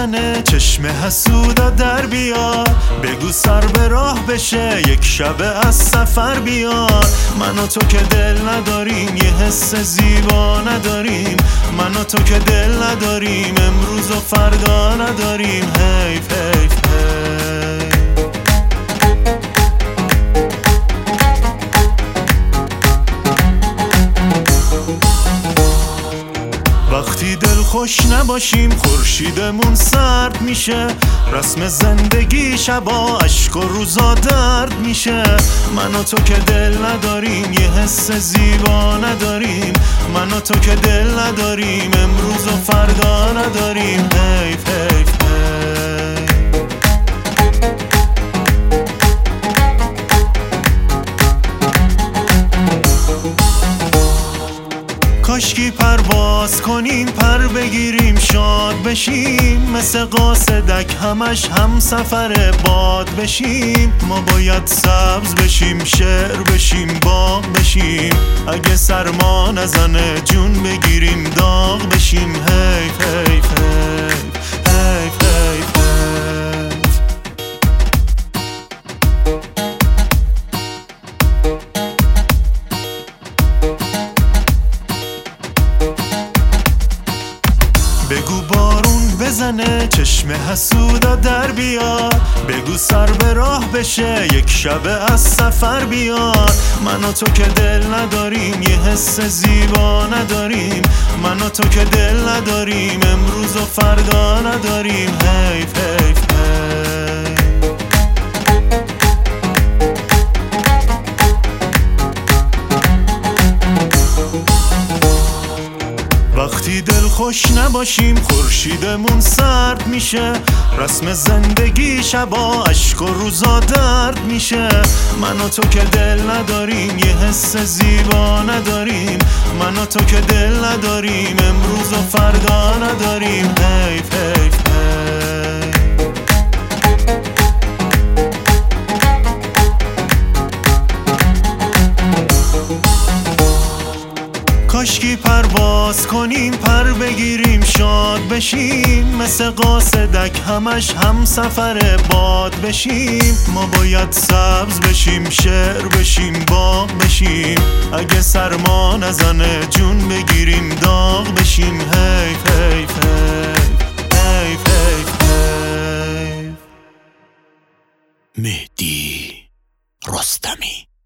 بزنه، چشم حسودا در بیار، بگو سر به راه بشه، یک شب از سفر بیار. من و تو که دل نداریم، یه حس زیبا نداریم، من و تو که دل نداریم، امروز و فردا نداریم. حیف حیف حیف. وقتی دل خوش نباشیم خورشیدمون سرد میشه، رسم زندگی شبا اشک و روزا درد میشه. من و تو که دل نداریم، یه حس زیبا نداریم، من و تو که دل نداریم، امروز و فردا نداریم. حیف حیف حیف. کاشکی پرواز کنیم، پر بگیریم، شاد بشیم، مثل قاصدک همش هم سفر باد بشیم. ما باید سبز بشیم، شعر بشیم، باغ بشیم، اگه سرما نزنه جون بگیریم، داغ بشیم. حیف حیف حیف حیف حیف حیف. بگو بارون بزنه، چشم حسودا در بیار، بگو سر به راه بشه، یک شب از سفر بیار. من و تو که دل نداریم، یه حس زیبا نداریم، من و تو که دل نداریم، امروز و فردا نداریم. حیف حیف حیف. وقتی دل خوش نباشیم خورشیدمون سرد میشه، رسم زندگی شبا اشک و روزا درد میشه. من و تو که دل نداریم، یه حس زیبا نداریم، من و تو که دل نداریم، امروز و فردا نداریم. حیف حیف حیف. کاشکی پرواز کنیم، پر بگیریم، شاد بشیم، مثل قاصدک همش هم سفر باد بشیم. ما باید سبز بشیم، شعر بشیم، باغ بشیم، اگه سرما نزنه جون بگیریم، داغ بشیم. حیف حیف حیف حیف حیف حیف. مهدی رستمی.